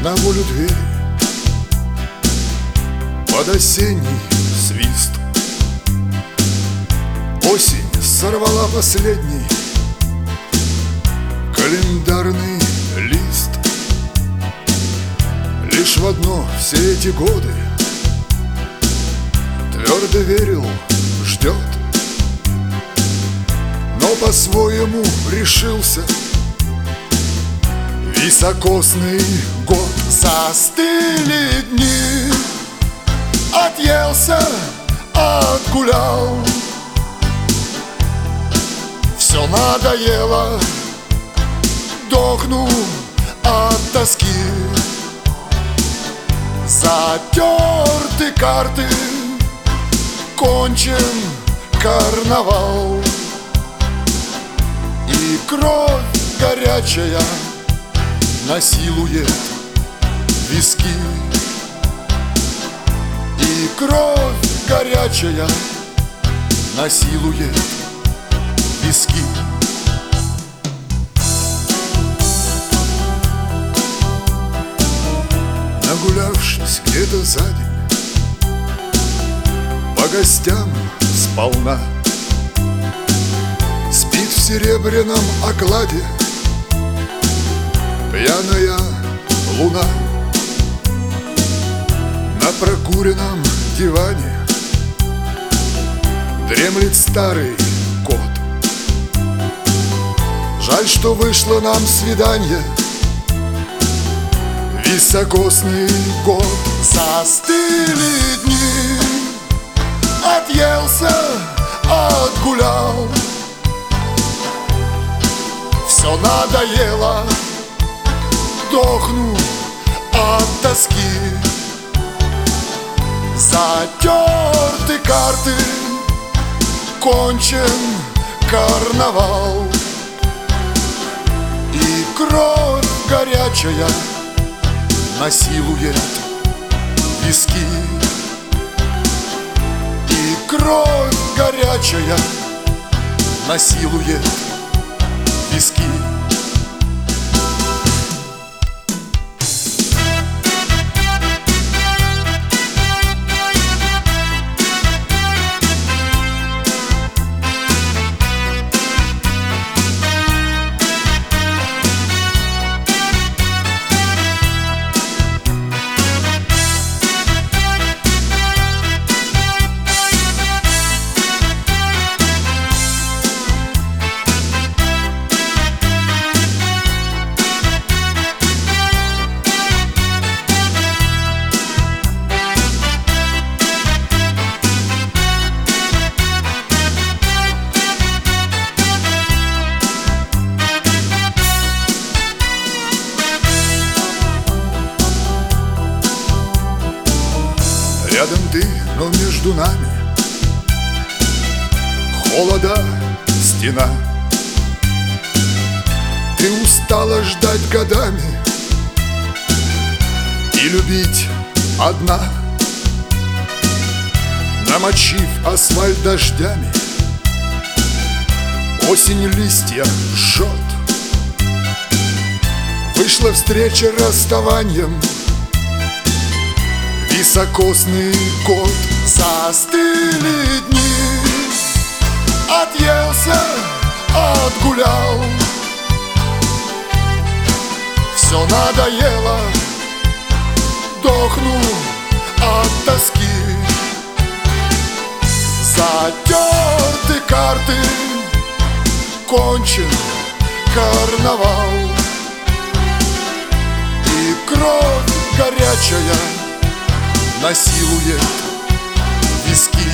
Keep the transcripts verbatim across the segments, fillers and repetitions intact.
на волю двери под осенний свист. Осень сорвала последний календарный лист. Лишь в одно все эти годы твердо верил, ждет, но по-своему решился. Високосный год. Застыли дни, отъелся, отгулял. Все надоело, дохну от тоски. Затерты карты, кончен карнавал. И кровь горячая насилует виски. И кровь горячая насилует виски. Нагулявшись где-то за день, по гостям сполна, спит в серебряном окладе пьяная луна. На прокуренном диване дремлет старый кот. Жаль, что вышло нам свидание. Високосный год. Застыли дни, отъелся, отгулял. Все надоело, дохну от тоски. Затерты карты, кончен карнавал. И кровь горячая насилует виски. И кровь горячая насилует виски. Рядом ты, но между нами холода стена. Ты устала ждать годами и любить одна. Намочив асфальт дождями, осень листья жжет. Вышла встреча расставанием. Високосный год. Застыли дни, отъелся, отгулял. Все надоело, дохну от тоски. Затерты карты, кончен карнавал. И кровь горячая насилует виски.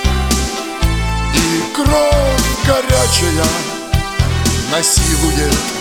И кровь горячая насилует